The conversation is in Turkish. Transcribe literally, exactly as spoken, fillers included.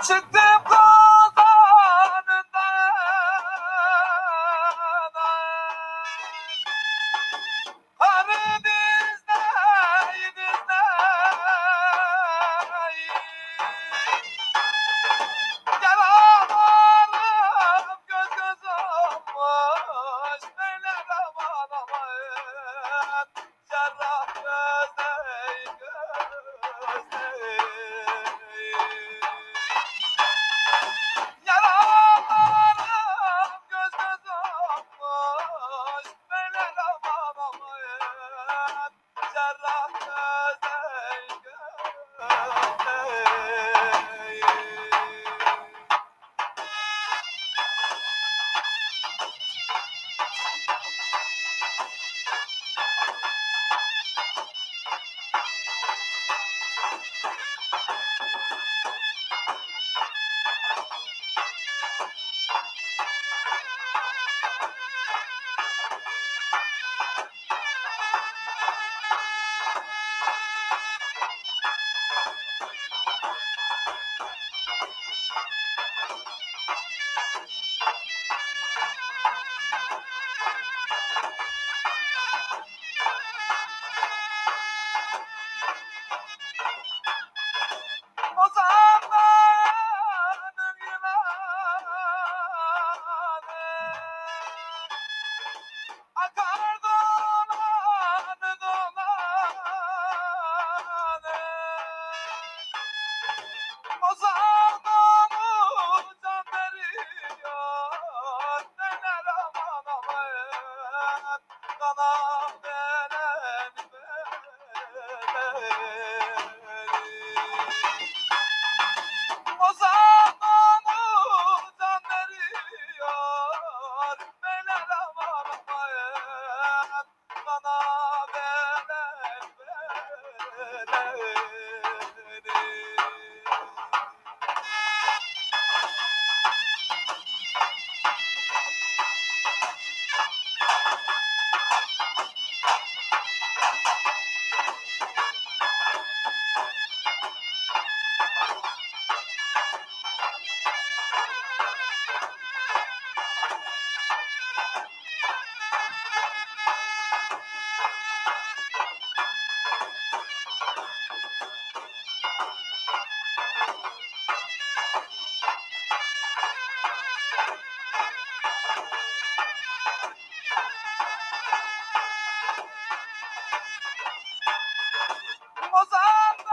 Çıktım kozanından, Karadeniz'de denizde, yaralarım göz göz olmuş, beyler aman aman, cerrah gözley gözley. Yaralarım göz göz olmuş, beyler aman aman, cerrah gözley gözley. O zamanın yılanı akar dolanı dolanı. O zamanı can veriyor, neler aman aman, kanam belen belen. O zamanı can veriyor, beyler aman aman, bana belen belen. O zaman